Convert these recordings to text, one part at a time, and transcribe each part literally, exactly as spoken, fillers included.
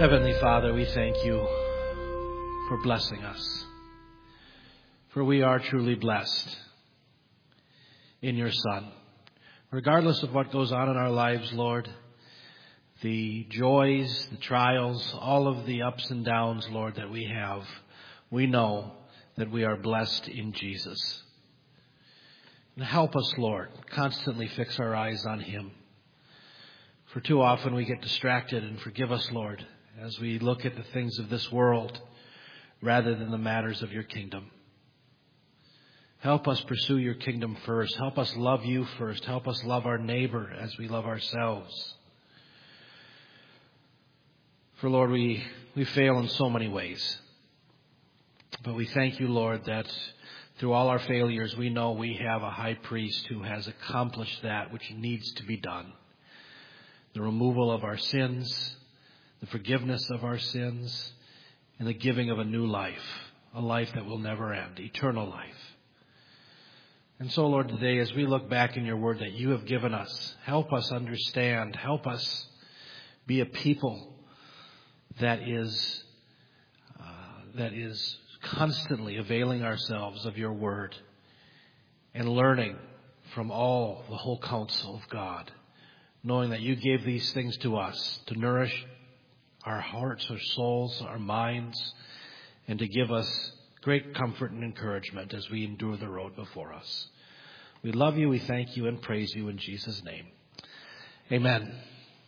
Heavenly Father, we thank you for blessing us, for we are truly blessed in your Son. Regardless of what goes on in our lives, Lord, the joys, the trials, all of the ups and downs, Lord, that we have, we know that we are blessed in Jesus. And help us, Lord, constantly fix our eyes on him. For too often we get distracted, and forgive us, Lord, as we look at the things of this world rather than the matters of your kingdom. Help us pursue your kingdom first. Help us love you first. Help us love our neighbor as we love ourselves. For Lord, we, we fail in so many ways. But we thank you, Lord, that through all our failures, we know we have a high priest who has accomplished that which needs to be done. The removal of our sins, the forgiveness of our sins, and the giving of a new life, a life that will never end, eternal life. And so, Lord, today as we look back in your word that you have given us, help us understand, help us be a people that is uh, that is constantly availing ourselves of your word and learning from all the whole counsel of God, knowing that you gave these things to us to nourish our hearts, our souls, our minds, and to give us great comfort and encouragement as we endure the road before us. We love you, we thank you, and praise you in Jesus' name. Amen.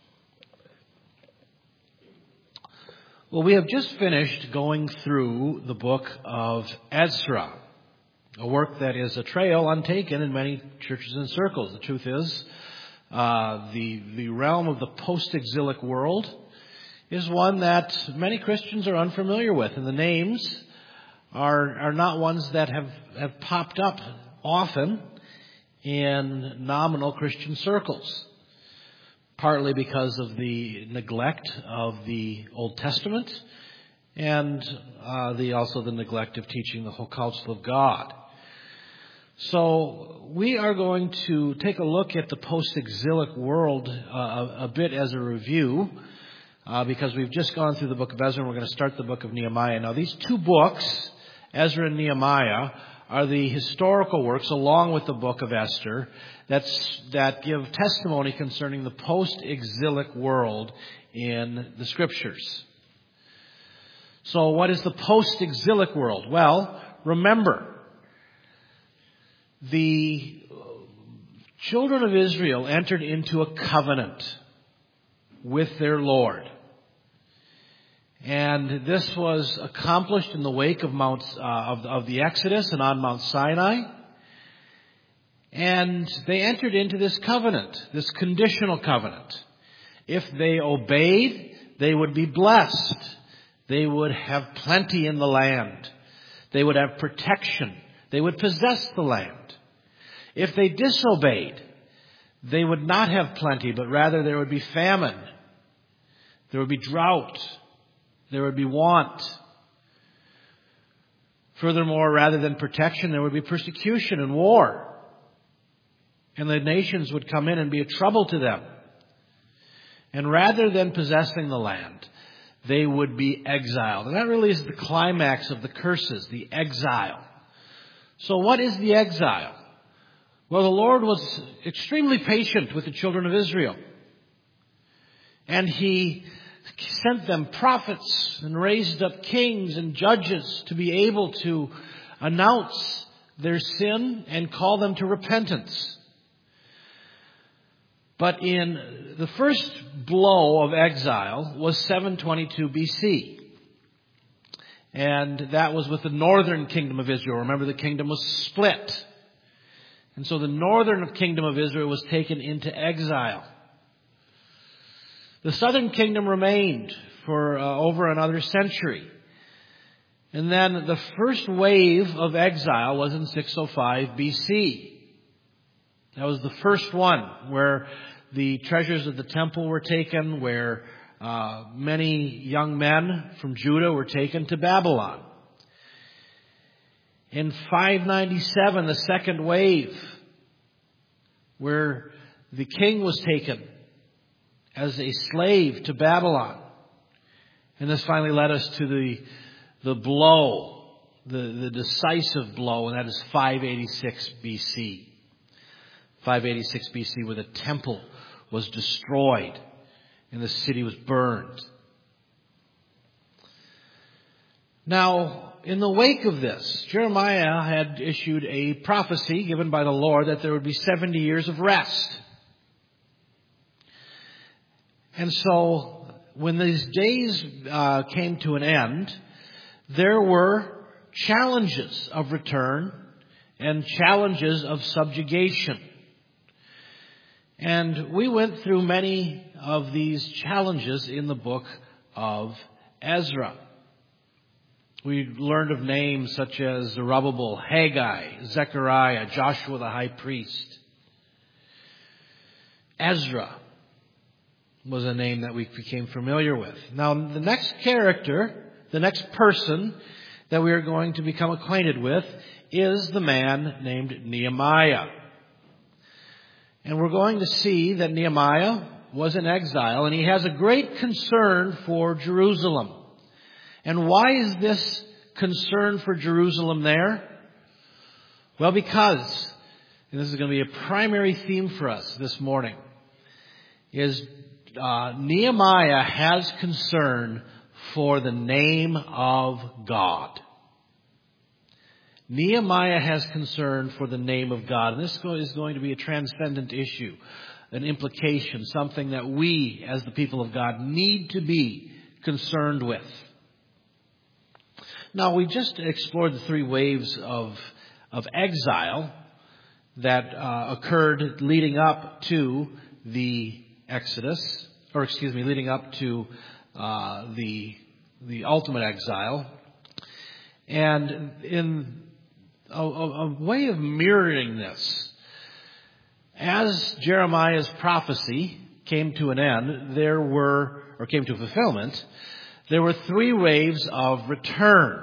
Well, we have just finished going through the book of Ezra, a work that is a trail untaken in many churches and circles. The truth is, uh, the, the realm of the post-exilic world is one that many Christians are unfamiliar with, and the names are are not ones that have, have popped up often in nominal Christian circles, partly because of the neglect of the Old Testament and uh, the also the neglect of teaching the whole counsel of God. So we are going to take a look at the post-exilic world uh, a, a bit as a review, Uh, because we've just gone through the book of Ezra and we're going to start the book of Nehemiah. Now, these two books, Ezra and Nehemiah, are the historical works along with the book of Esther that's, that give testimony concerning the post-exilic world in the Scriptures. So what is the post-exilic world? Well, remember, the children of Israel entered into a covenant with their Lord. And this was accomplished in the wake of Mount uh, of, of the Exodus and on Mount Sinai. And they entered into this covenant, this conditional covenant. If they obeyed, they would be blessed. They would have plenty in the land. They would have protection. They would possess the land. If they disobeyed, they would not have plenty, but rather there would be famine. There would be drought. There would be want. Furthermore, rather than protection, there would be persecution and war. And the nations would come in and be a trouble to them. And rather than possessing the land, they would be exiled. And that really is the climax of the curses, the exile. So what is the exile? Well, the Lord was extremely patient with the children of Israel. And he sent them prophets and raised up kings and judges to be able to announce their sin and call them to repentance. But in the first blow of exile was seven twenty-two B C. And that was with the northern kingdom of Israel. Remember, the kingdom was split. And so the northern kingdom of Israel was taken into exile. The southern kingdom remained for uh, over another century. And then the first wave of exile was in six oh five B C. That was the first one where the treasures of the temple were taken, where uh, many young men from Judah were taken to Babylon. In five ninety-seven, the second wave, where the king was taken as a slave to Babylon. And this finally led us to the the blow, the, the decisive blow, and that is five eighty-six B C. five eighty-six B C, where the temple was destroyed and the city was burned. Now, in the wake of this, Jeremiah had issued a prophecy given by the Lord that there would be seventy years of rest. And so, when these days uh, came to an end, there were challenges of return and challenges of subjugation. And we went through many of these challenges in the book of Ezra. We learned of names such as Zerubbabel, Haggai, Zechariah, Joshua the high priest. Ezra was a name that we became familiar with. Now, the next character, the next person that we are going to become acquainted with is the man named Nehemiah. And we're going to see that Nehemiah was in exile, and he has a great concern for Jerusalem. And why is this concern for Jerusalem there? Well, because, and this is going to be a primary theme for us this morning, is uh, Nehemiah has concern for the name of God. Nehemiah has concern for the name of God. And this is going to be a transcendent issue, an implication, something that we, as the people of God, need to be concerned with. Now, we just explored the three waves of, of exile that uh, occurred leading up to the Exodus, or excuse me, leading up to uh, the the ultimate exile. And in a, a way of mirroring this, as Jeremiah's prophecy came to an end, there were, or came to fulfillment, there were three waves of return.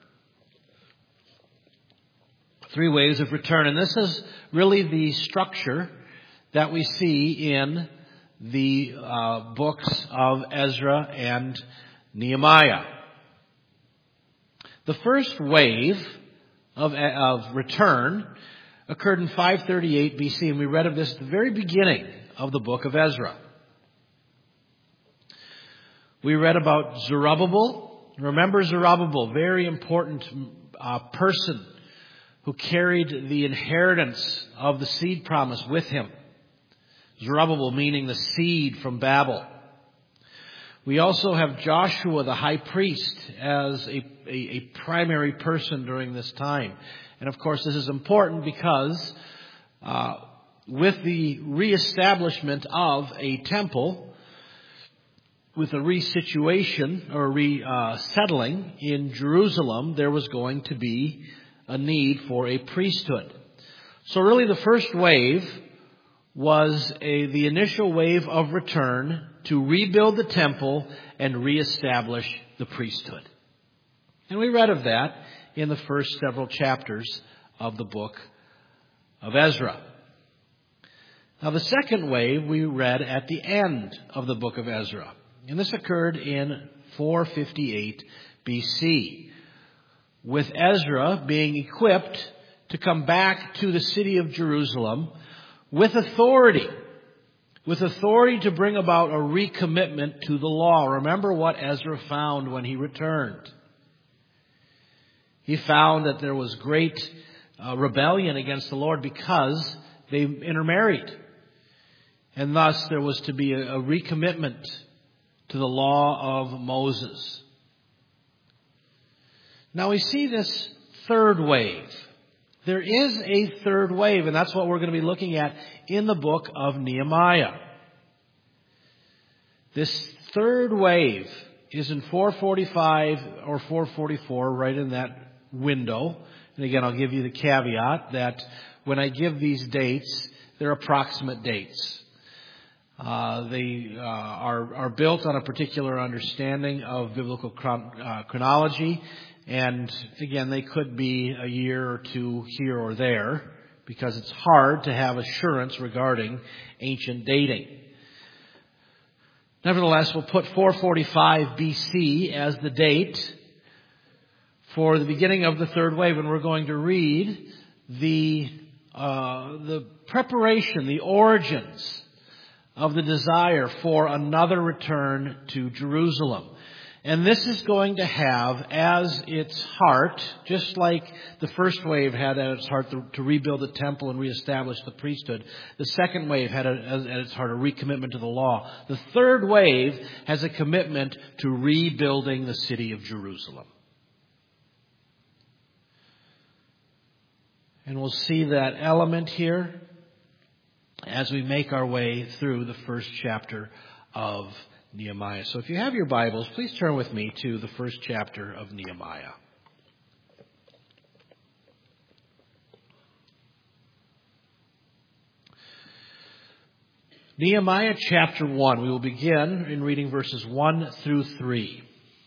Three waves of return. And this is really the structure that we see in the uh, books of Ezra and Nehemiah. The first wave of, of return occurred in five thirty-eight B C, and we read of this at the very beginning of the book of Ezra. We read about Zerubbabel. Remember Zerubbabel, very important uh, person who carried the inheritance of the seed promise with him. Zerubbabel meaning the seed from Babel. We also have Joshua the high priest as a, a, a primary person during this time. And of course this is important because uh, with the reestablishment of a temple, with a resituation or resettling uh, in Jerusalem, there was going to be a need for a priesthood. So really the first wave was a, the initial wave of return to rebuild the temple and reestablish the priesthood. And we read of that in the first several chapters of the book of Ezra. Now the second wave we read at the end of the book of Ezra. And this occurred in four fifty-eight B C, with Ezra being equipped to come back to the city of Jerusalem with authority, with authority to bring about a recommitment to the law. Remember what Ezra found when he returned. He found that there was great uh, rebellion against the Lord because they intermarried. And thus there was to be a, a recommitment to the law of Moses. Now we see this third wave. There is a third wave, and that's what we're going to be looking at in the book of Nehemiah. This third wave is in four forty-five or four forty-four, right in that window. And again, I'll give you the caveat that when I give these dates, they're approximate dates. Uh, they uh, are, are built on a particular understanding of biblical chron- uh, chronology. And again, they could be a year or two here or there because it's hard to have assurance regarding ancient dating. Nevertheless, we'll put four forty-five B C as the date for the beginning of the third wave, and we're going to read the uh, the preparation, the origins of the desire for another return to Jerusalem. And this is going to have as its heart, just like the first wave had at its heart to, to rebuild the temple and reestablish the priesthood, the second wave had a, at its heart a recommitment to the law. The third wave has a commitment to rebuilding the city of Jerusalem. And we'll see that element here as we make our way through the first chapter of Nehemiah. So if you have your Bibles, please turn with me to the first chapter of Nehemiah. Nehemiah chapter one. We will begin in reading verses one through three.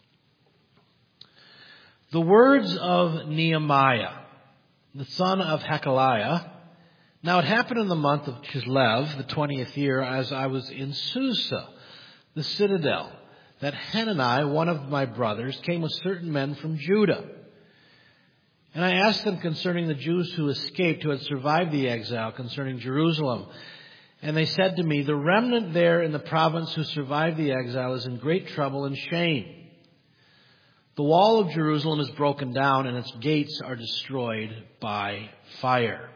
The words of Nehemiah, the son of Hakaliah. Now it happened in the month of Chislev, the twentieth year, as I was in Susa, the citadel, that Hanani, one of my brothers, came with certain men from Judah. And I asked them concerning the Jews who escaped, who had survived the exile, concerning Jerusalem. And they said to me, the remnant there in the province who survived the exile is in great trouble and shame. The wall of Jerusalem is broken down, and its gates are destroyed by fire.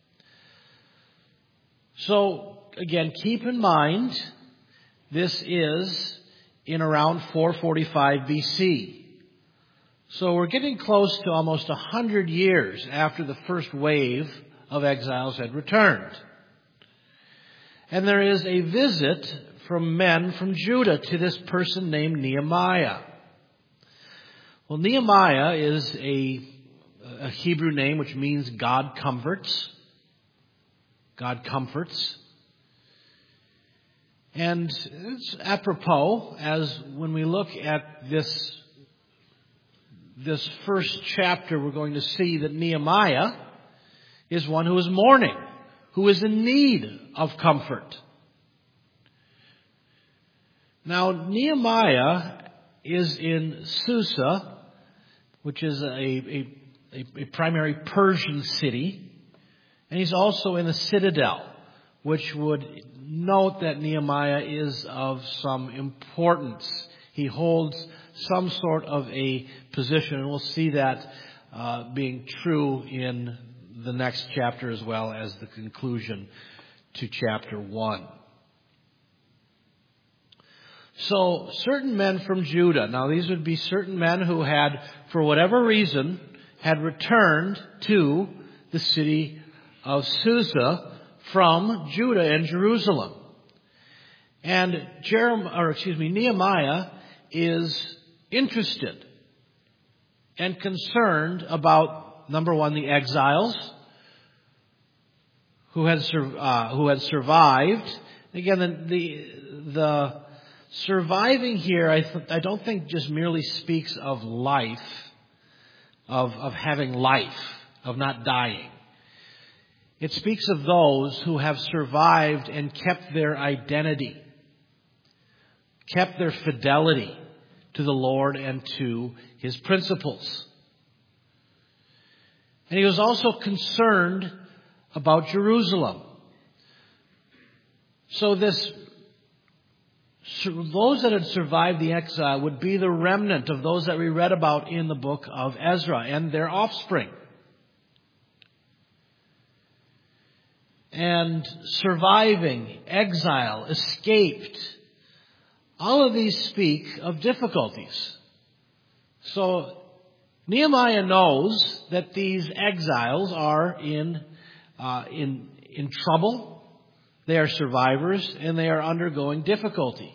So, again, keep in mind, this is in around four forty-five B C. So we're getting close to almost a hundred years after the first wave of exiles had returned. And there is a visit from men from Judah to this person named Nehemiah. Well, Nehemiah is a, a Hebrew name which means God comforts. God comforts. And it's apropos as when we look at this, this first chapter, we're going to see that Nehemiah is one who is mourning, who is in need of comfort. Now, Nehemiah is in Susa, which is a, a, a, a primary Persian city. And he's also in a citadel, which would note that Nehemiah is of some importance. He holds some sort of a position, and we'll see that uh, being true in the next chapter as well as the conclusion to chapter one. So, certain men from Judah. Now, these would be certain men who had, for whatever reason, had returned to the city of Susa from Judah and Jerusalem. And Jeremiah, or excuse me, Nehemiah is interested and concerned about, number one, the exiles who had uh, who had survived. Again, the the, the surviving here, I th- I don't think just merely speaks of life, of of having life, of not dying. It speaks of those who have survived and kept their identity, kept their fidelity to the Lord and to His principles. And he was also concerned about Jerusalem. So this, those that had survived the exile would be the remnant of those that we read about in the book of Ezra and their offspring. And surviving, exile, escaped. All of these speak of difficulties. So Nehemiah knows that these exiles are in uh, in in trouble. They are survivors and they are undergoing difficulty.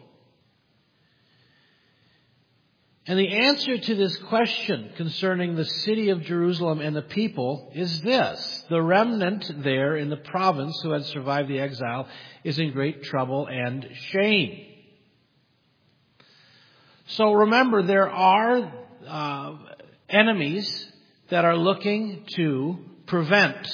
And the answer to this question concerning the city of Jerusalem and the people is this. The remnant there in the province who had survived the exile is in great trouble and shame. So remember, there are uh, enemies that are looking to prevent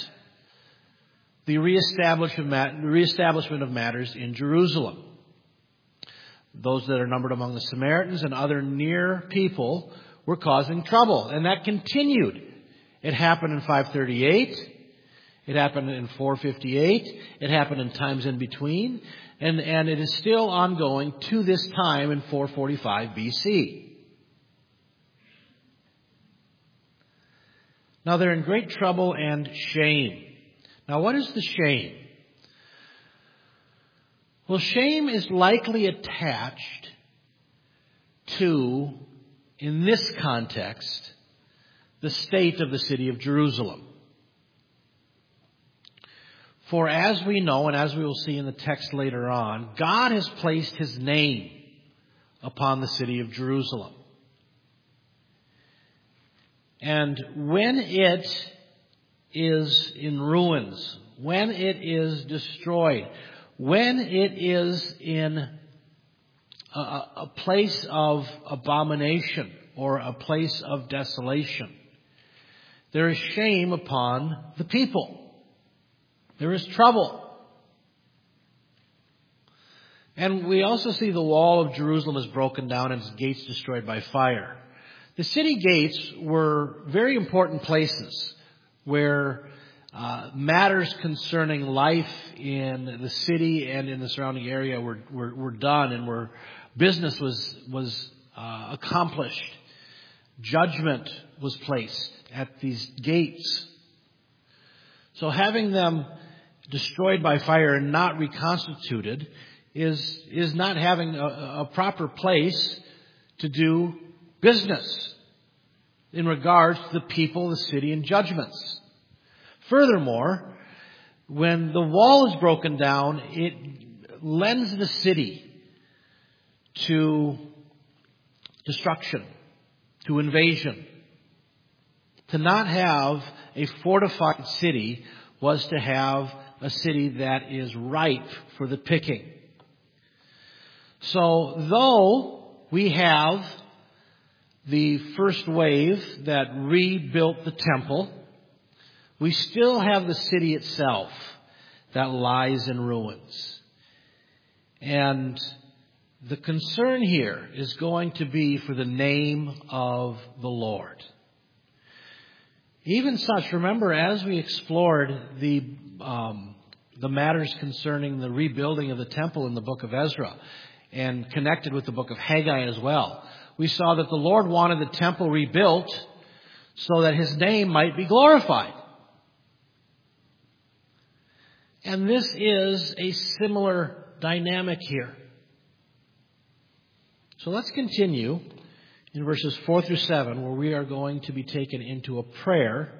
the reestablishment of matters in Jerusalem. those that are numbered among the Samaritans and other near people were causing trouble. And that continued. It happened in five thirty-eight. It happened in four fifty-eight. It happened in times in between. And, and it is still ongoing to this time in four forty-five B C. Now they're in great trouble and shame. Now what is the shame? Well, shame is likely attached to, in this context, the state of the city of Jerusalem. For as we know, and as we will see in the text later on, God has placed His name upon the city of Jerusalem. And when it is in ruins, when it is destroyed, when it is in a, a place of abomination or a place of desolation, there is shame upon the people. There is trouble. And we also see the wall of Jerusalem is broken down and its gates destroyed by fire. The city gates were very important places where uh, matters concerning life in the city and in the surrounding area were, were, were done, and where business was, was uh, accomplished. Judgment was placed at these gates. So having them destroyed by fire and not reconstituted is, is not having a, a proper place to do business in regards to the people, the city, and judgments. Furthermore, when the wall is broken down, it lends the city to destruction, to invasion. To not have a fortified city was to have a city that is ripe for the picking. So though we have the first wave that rebuilt the temple, we still have the city itself that lies in ruins. And the concern here is going to be for the name of the Lord. Even such, remember, as we explored the um, the matters concerning the rebuilding of the temple in the book of Ezra, and connected with the book of Haggai as well, we saw that the Lord wanted the temple rebuilt so that His name might be glorified. And this is a similar dynamic here. So let's continue in verses four through seven, where we are going to be taken into a prayer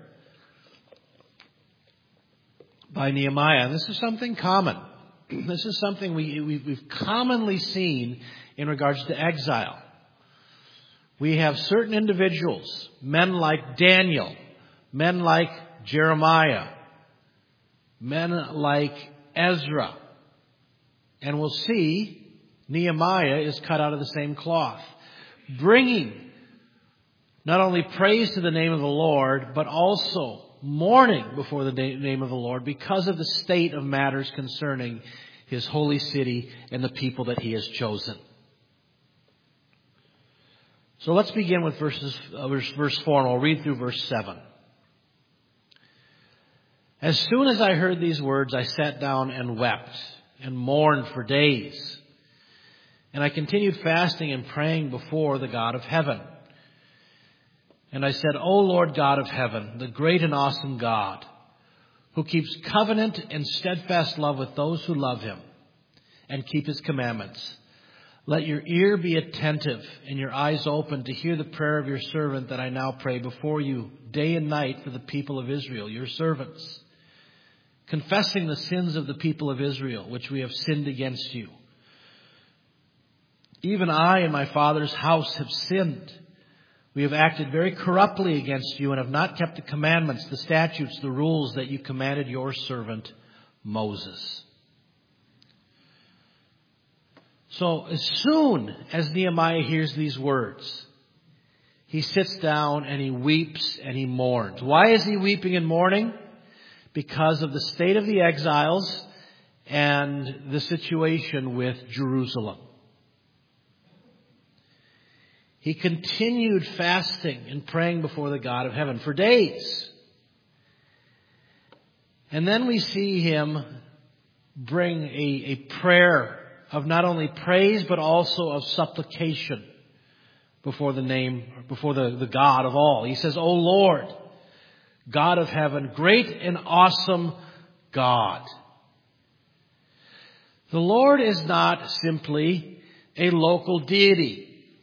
by Nehemiah. And this is something common. This is something we, we, we've commonly seen in regards to exile. We have certain individuals, men like Daniel, men like Jeremiah, men like Ezra. And we'll see Nehemiah is cut out of the same cloth, bringing not only praise to the name of the Lord, but also mourning before the name of the Lord because of the state of matters concerning His holy city and the people that He has chosen. So let's begin with verses, uh, verse, verse four, and we'll read through verse seven. As soon as I heard these words, I sat down and wept and mourned for days. And I continued fasting and praying before the God of heaven. And I said, O Lord God of heaven, the great and awesome God, who keeps covenant and steadfast love with those who love Him and keep His commandments, let your ear be attentive and your eyes open to hear the prayer of your servant that I now pray before you day and night for the people of Israel, your servants, confessing the sins of the people of Israel, which we have sinned against you. Even I and my father's house have sinned. We have acted very corruptly against you and have not kept the commandments, the statutes, the rules that you commanded your servant Moses. So as soon as Nehemiah hears these words, he sits down and he weeps and he mourns. Why is he weeping and mourning? Because of the state of the exiles and the situation with Jerusalem. He continued fasting and praying before the God of heaven for days. And then we see him bring a, a prayer of not only praise but also of supplication before the name, before the, the God of all. He says, O Lord, God of heaven, great and awesome God. The Lord is not simply a local deity.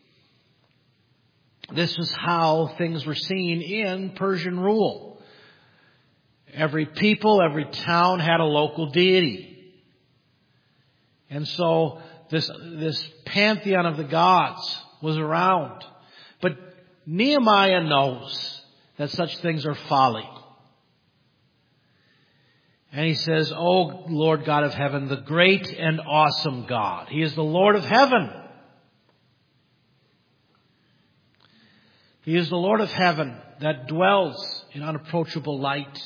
This is how things were seen in Persian rule. Every people, every town had a local deity. And so this, this pantheon of the gods was around. But Nehemiah knows that such things are folly. And he says, O Lord God of heaven, the great and awesome God. He is the Lord of heaven. He is the Lord of heaven that dwells in unapproachable light.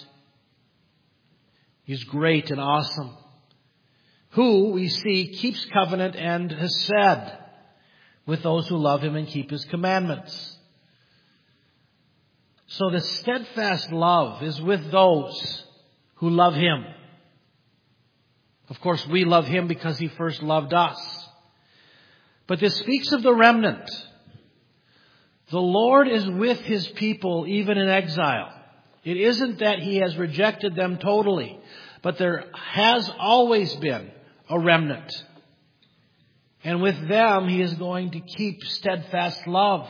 He is great and awesome. Who, we see, keeps covenant and has said with those who love him and keep his commandments. So the steadfast love is with those who love him. Of course, we love him because he first loved us. But this speaks of the remnant. The Lord is with his people even in exile. It isn't that he has rejected them totally, but there has always been a remnant. And with them, he is going to keep steadfast love.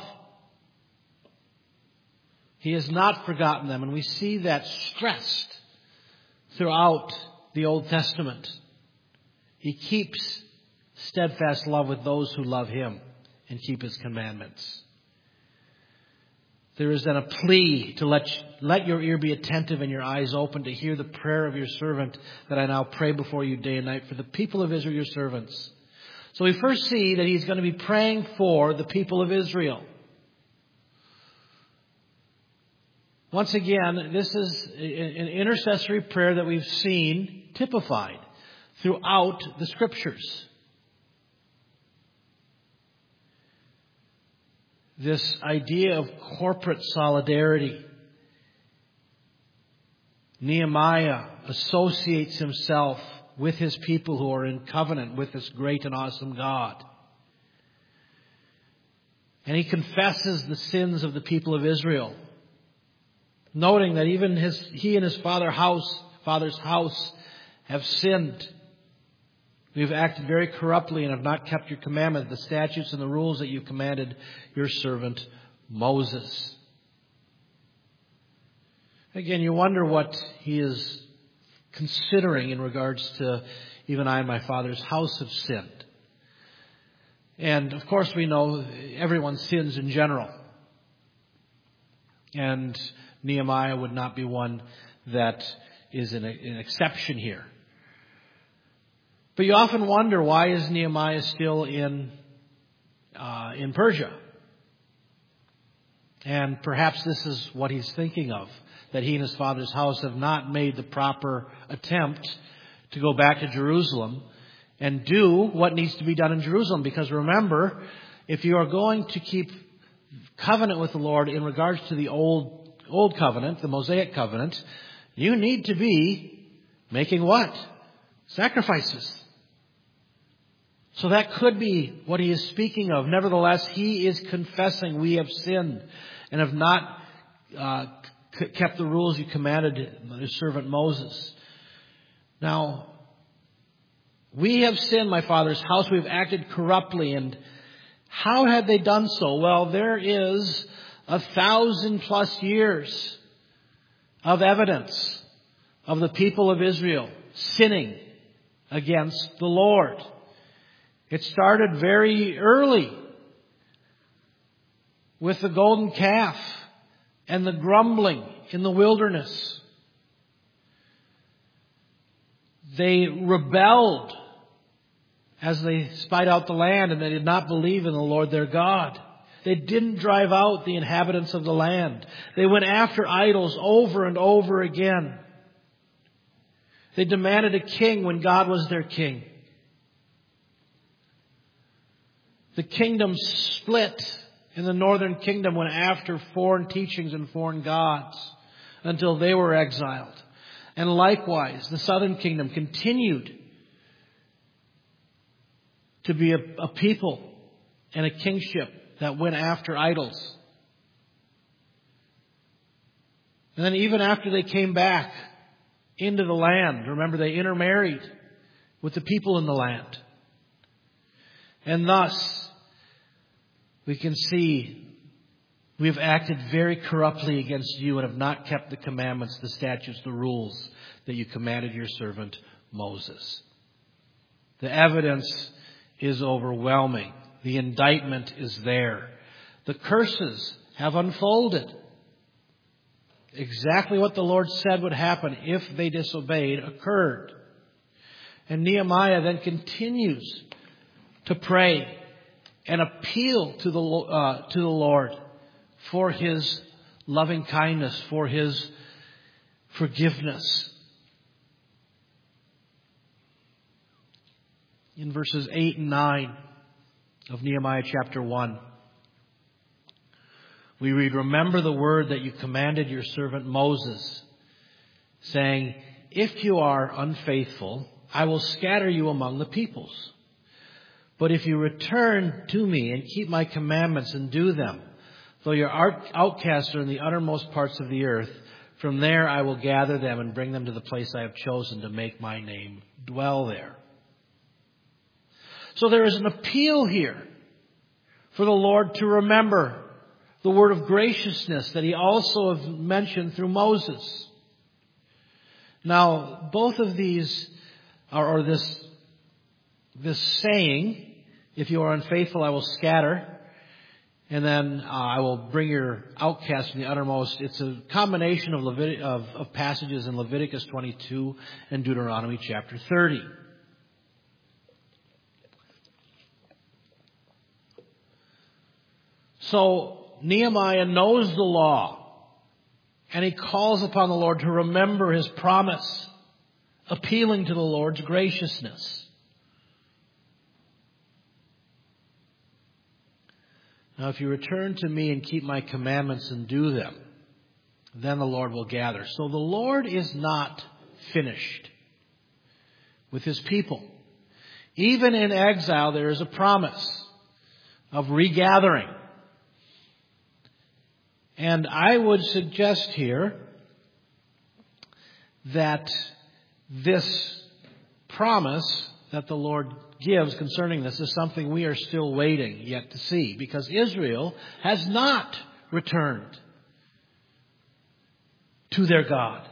He has not forgotten them, and we see that stressed throughout the Old Testament. He keeps steadfast love with those who love him and keep his commandments. There is then a plea to let, let your ear be attentive and your eyes open to hear the prayer of your servant that I now pray before you day and night for the people of Israel, your servants. So we first see that he's going to be praying for the people of Israel. Once again, this is an intercessory prayer that we've seen typified throughout the Scriptures. This idea of corporate solidarity. Nehemiah associates himself with his people who are in covenant with this great and awesome God. And he confesses the sins of the people of Israel, noting that even his, he and his father house, father's house have sinned. We've acted very corruptly and have not kept your commandments, the statutes and the rules that you commanded your servant Moses. Again, you wonder what he is considering in regards to even I and my father's house have sinned. And of course we know everyone sins in general. And Nehemiah would not be one that is an, an exception here. But you often wonder, why is Nehemiah still in uh, in Persia? And perhaps this is what he's thinking of, that he and his father's house have not made the proper attempt to go back to Jerusalem and do what needs to be done in Jerusalem. Because remember, if you are going to keep covenant with the Lord in regards to the old old covenant, the Mosaic covenant, you need to be making what? Sacrifices. So that could be what he is speaking of. Nevertheless, he is confessing we have sinned and have not uh, c- kept the rules you commanded his servant Moses. Now, we have sinned, my father's house. We've acted corruptly. And how had they done so? Well, there is a thousand plus years of evidence of the people of Israel sinning against the Lord. It started very early with the golden calf and the grumbling in the wilderness. They rebelled as they spied out the land, and they did not believe in the Lord their God. They didn't drive out the inhabitants of the land. They went after idols over and over again. They demanded a king when God was their king. The kingdom split in the northern kingdom went after foreign teachings and foreign gods until they were exiled. And likewise, the southern kingdom continued to be a, a people and a kingship that went after idols. And then even after they came back into the land, remember they intermarried with the people in the land. And thus, we can see we have acted very corruptly against you and have not kept the commandments, the statutes, the rules that you commanded your servant Moses. The evidence is overwhelming. The indictment is there. The curses have unfolded. Exactly what the Lord said would happen if they disobeyed occurred. And Nehemiah then continues to pray and appeal to the uh, to the Lord for His loving kindness, for His forgiveness. In verses eight and nine of Nehemiah chapter one, we read, "Remember the word that you commanded your servant Moses, saying, if you are unfaithful, I will scatter you among the peoples. But if you return to me and keep my commandments and do them, though your outcasts are in the uttermost parts of the earth, from there I will gather them and bring them to the place I have chosen to make my name dwell there." So there is an appeal here for the Lord to remember the word of graciousness that He also has mentioned through Moses. Now, both of these, or, or this, this saying, if you are unfaithful, I will scatter, and then uh, I will bring your outcasts from the uttermost. It's a combination of, Levit- of, of passages in Leviticus twenty-two and Deuteronomy chapter thirty. So Nehemiah knows the law, and he calls upon the Lord to remember His promise, appealing to the Lord's graciousness. Now, if you return to me and keep my commandments and do them, then the Lord will gather. So the Lord is not finished with His people. Even in exile, there is a promise of regathering. And I would suggest here that this promise that the Lord gives concerning this is something we are still waiting yet to see, because Israel has not returned to their God.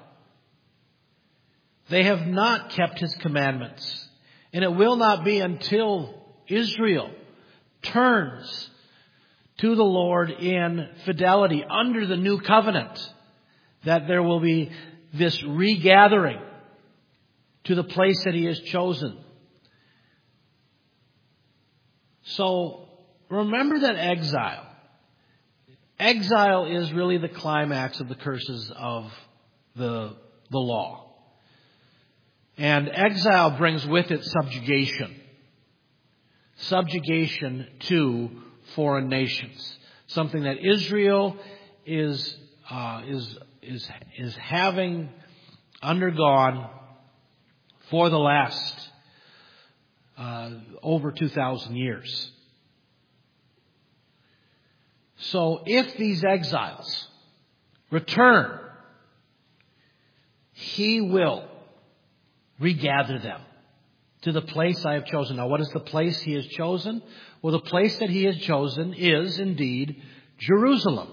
They have not kept His commandments. And it will not be until Israel turns to the Lord in fidelity under the new covenant that there will be this regathering to the place that He has chosen. So remember that exile. Exile is really the climax of the curses of the, the law. And exile brings with it subjugation. Subjugation to foreign nations. Something that Israel is uh, is is is having undergone for the last uh, over two thousand years. So if these exiles return, He will regather them to the place I have chosen. Now, what is the place He has chosen? Well, the place that He has chosen is indeed Jerusalem.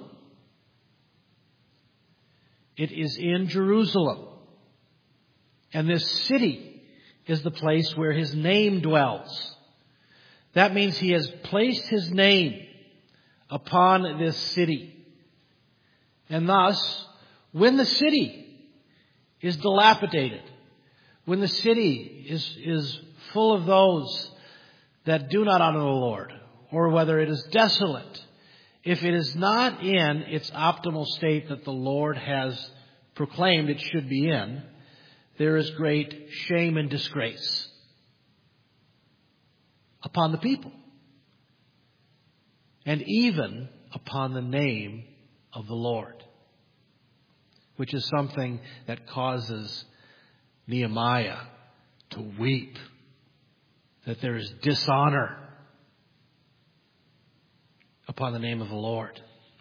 It is in Jerusalem. And this city is the place where His name dwells. That means He has placed His name upon this city. And thus, when the city is dilapidated, when the city is, is full of those that do not honor the Lord, or whether it is desolate, if it is not in its optimal state that the Lord has proclaimed it should be in, there is great shame and disgrace upon the people. And even upon the name of the Lord, which is something that causes Nehemiah to weep, that there is dishonor upon the name of the Lord.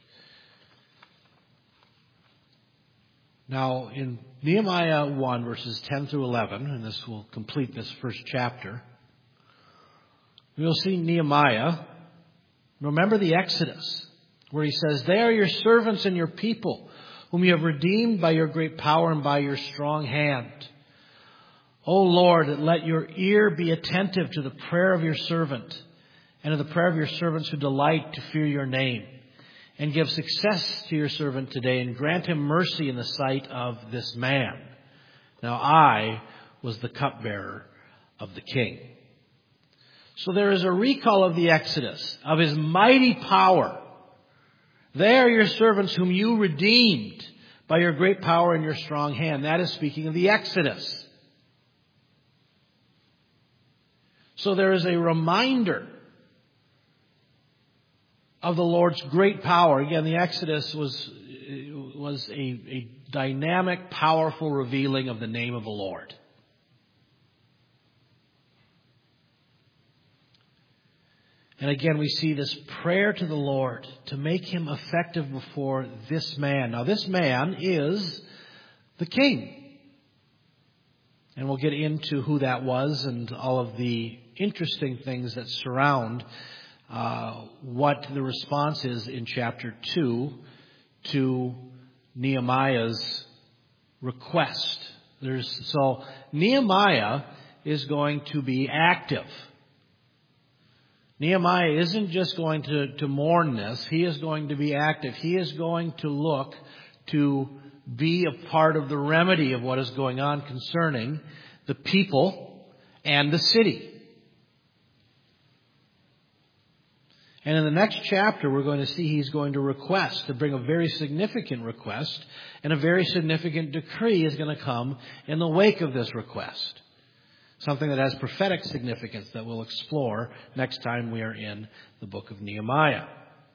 Now, in Nehemiah one, verses ten through eleven, and this will complete this first chapter, we'll see Nehemiah remember the Exodus, where he says, "They are your servants and your people, whom you have redeemed by your great power and by your strong hand. O Lord, let your ear be attentive to the prayer of your servant and to the prayer of your servants who delight to fear your name. And give success to your servant today, and grant him mercy in the sight of this man. Now I was the cupbearer of the king." So there is a recall of the Exodus, of his mighty power. "They are your servants whom you redeemed by your great power and your strong hand." That is speaking of the Exodus. So there is a reminder of the Lord's great power. Again, the Exodus was, was a, a dynamic, powerful revealing of the name of the Lord. And again, we see this prayer to the Lord to make him effective before this man. Now, this man is the king. And we'll get into who that was and all of the interesting things that surround Uh, what the response is in chapter two to Nehemiah's request. There's, so Nehemiah is going to be active. Nehemiah isn't just going to, to mourn this. He is going to be active. He is going to look to be a part of the remedy of what is going on concerning the people and the city. And in the next chapter, we're going to see he's going to request, to bring a very significant request, and a very significant decree is going to come in the wake of this request. Something that has prophetic significance that we'll explore next time we are in the book of Nehemiah.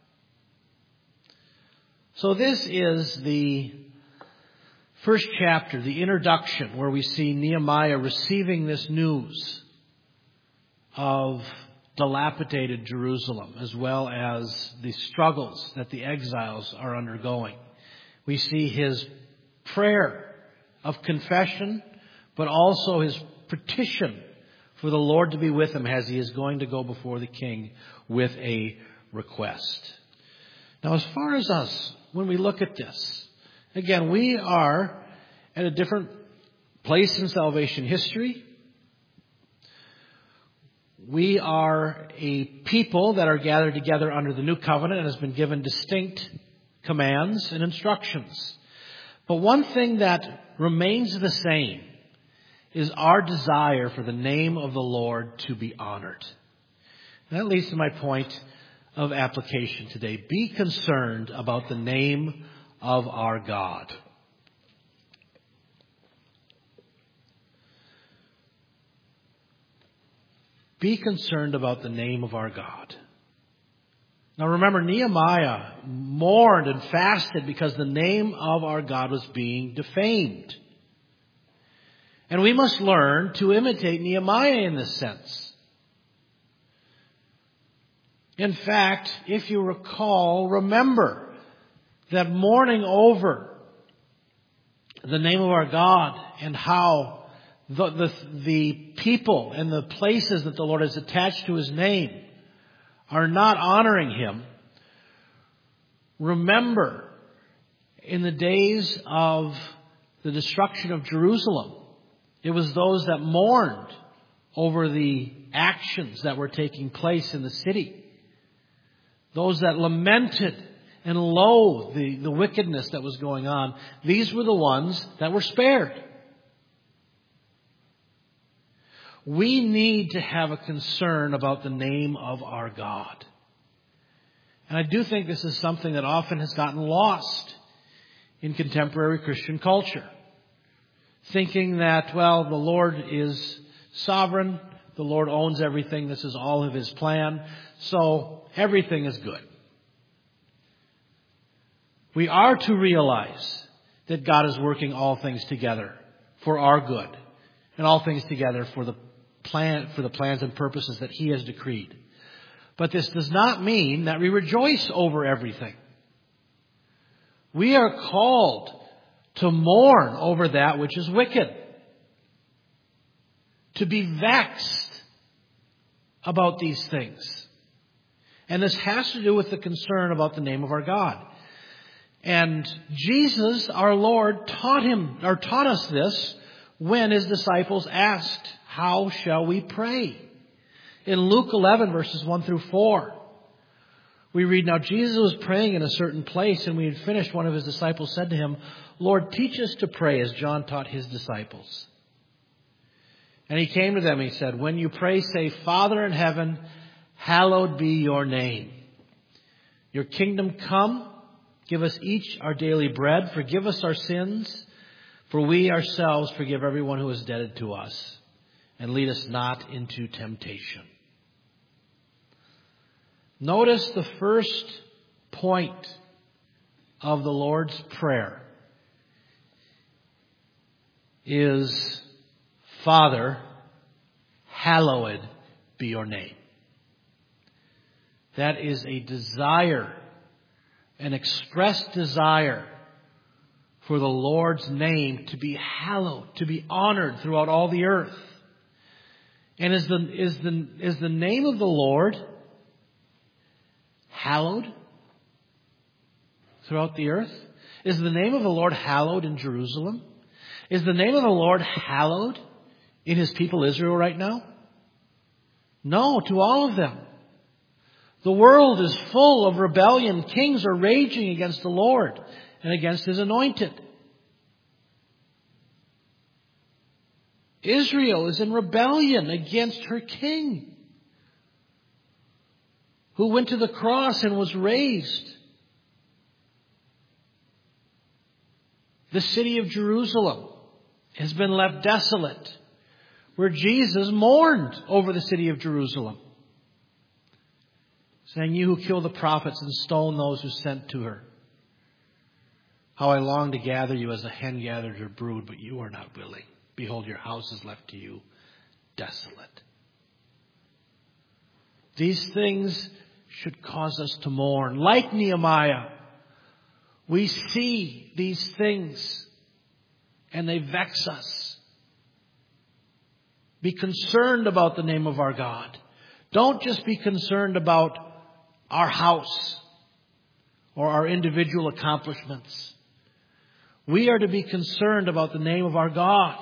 So this is the first chapter, the introduction, where we see Nehemiah receiving this news of dilapidated Jerusalem, as well as the struggles that the exiles are undergoing. We see his prayer of confession, but also his petition for the Lord to be with him as he is going to go before the king with a request. Now, as far as us, when we look at this, again, we are at a different place in salvation history. We are a people that are gathered together under the new covenant and has been given distinct commands and instructions. But one thing that remains the same is our desire for the name of the Lord to be honored. And that leads to my point of application today. Be concerned about the name of our God. Be concerned about the name of our God. Now remember, Nehemiah mourned and fasted because the name of our God was being defamed. And we must learn to imitate Nehemiah in this sense. In fact, if you recall, remember that mourning over the name of our God and how The, the, the people and the places that the Lord has attached to his name are not honoring him. Remember, in the days of the destruction of Jerusalem, it was those that mourned over the actions that were taking place in the city. Those that lamented and loathed the, the wickedness that was going on. These were the ones that were spared. We need to have a concern about the name of our God. And I do think this is something that often has gotten lost in contemporary Christian culture. Thinking that, well, the Lord is sovereign, the Lord owns everything, this is all of his plan, so everything is good. We are to realize that God is working all things together for our good, and all things together for the plan, for the plans and purposes that He has decreed. But this does not mean that we rejoice over everything. We are called to mourn over that which is wicked, to be vexed about these things. And this has to do with the concern about the name of our God. And Jesus, our Lord, taught him or taught us this when His disciples asked, "How shall we pray?" In Luke eleven, verses one through four, we read, "Now Jesus was praying in a certain place, and when He had finished, one of His disciples said to Him, 'Lord, teach us to pray as John taught his disciples.' And He came to them and He said, 'When you pray, say, Father in heaven, hallowed be your name. Your kingdom come. Give us each our daily bread. Forgive us our sins, for we ourselves forgive everyone who is indebted to us. And lead us not into temptation.'" Notice the first point of the Lord's Prayer is, "Father, hallowed be your name." That is a desire, an expressed desire for the Lord's name to be hallowed, to be honored throughout all the earth. And is the, is the, is the name of the Lord hallowed throughout the earth? Is the name of the Lord hallowed in Jerusalem? Is the name of the Lord hallowed in His people Israel right now? No, to all of them. The world is full of rebellion. Kings are raging against the Lord and against His anointed. Israel is in rebellion against her king, who went to the cross and was raised. The city of Jerusalem has been left desolate, where Jesus mourned over the city of Jerusalem, saying, "You who kill the prophets and stone those who sent to her. How I long to gather you as a hen gathers her brood, but you are not willing. Behold, your house is left to you desolate." These things should cause us to mourn. Like Nehemiah, we see these things and they vex us. Be concerned about the name of our God. Don't just be concerned about our house or our individual accomplishments. We are to be concerned about the name of our God.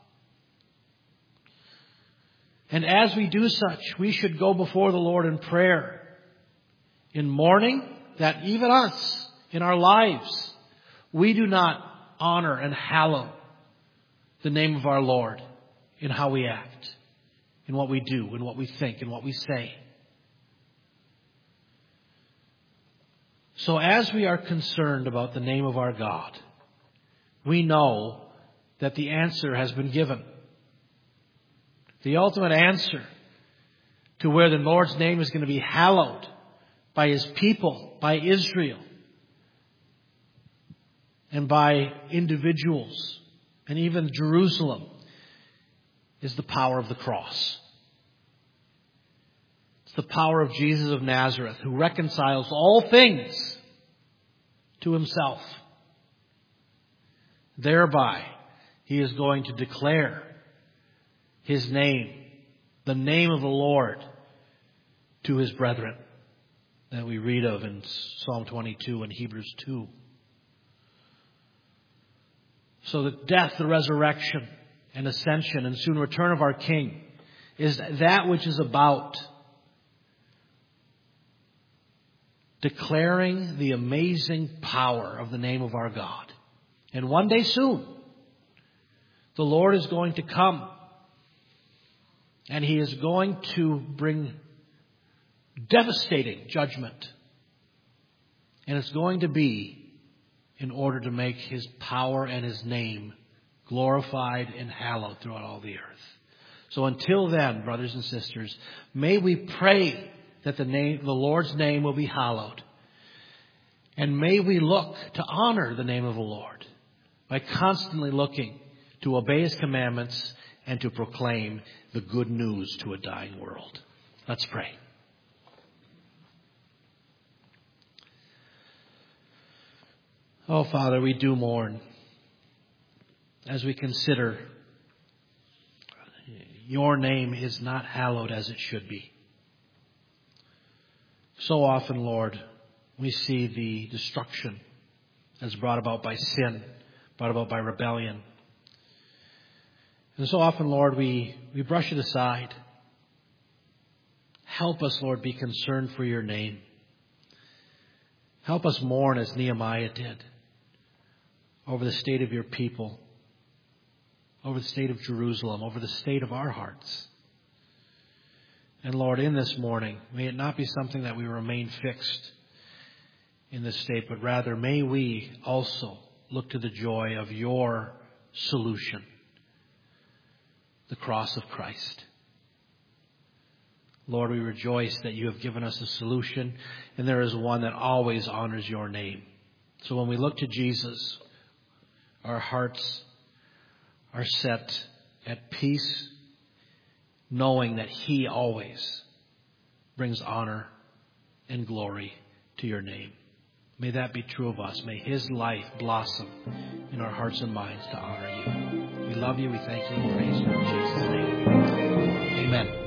And as we do such, we should go before the Lord in prayer, in mourning that even us, in our lives, we do not honor and hallow the name of our Lord in how we act, in what we do, in what we think, in what we say. So as we are concerned about the name of our God, we know that the answer has been given. The ultimate answer to where the Lord's name is going to be hallowed by His people, by Israel, and by individuals, and even Jerusalem, is the power of the cross. It's the power of Jesus of Nazareth, who reconciles all things to Himself. Thereby, He is going to declare His name, the name of the Lord, to His brethren that we read of in Psalm twenty-two and Hebrews two. So the death, the resurrection, and ascension and soon return of our King is that which is about declaring the amazing power of the name of our God. And one day soon, the Lord is going to come, and He is going to bring devastating judgment. And it's going to be in order to make His power and His name glorified and hallowed throughout all the earth. So until then, brothers and sisters, may we pray that the name, the Lord's name will be hallowed. And may we look to honor the name of the Lord by constantly looking to obey His commandments and to proclaim the good news to a dying world. Let's pray. Oh, Father, we do mourn as we consider your name is not hallowed as it should be. So often, Lord, we see the destruction as brought about by sin, brought about by rebellion. And so often, Lord, we, we brush it aside. Help us, Lord, be concerned for your name. Help us mourn as Nehemiah did over the state of your people, over the state of Jerusalem, over the state of our hearts. And Lord, in this morning, may it not be something that we remain fixed in this state, but rather may we also look to the joy of your solution, the cross of Christ. Lord, we rejoice that you have given us a solution, and there is one that always honors your name. So when we look to Jesus, our hearts are set at peace, knowing that he always brings honor and glory to your name. May that be true of us. May his life blossom in our hearts and minds to honor you. We love you, we thank you, we praise you in Jesus' name. Amen.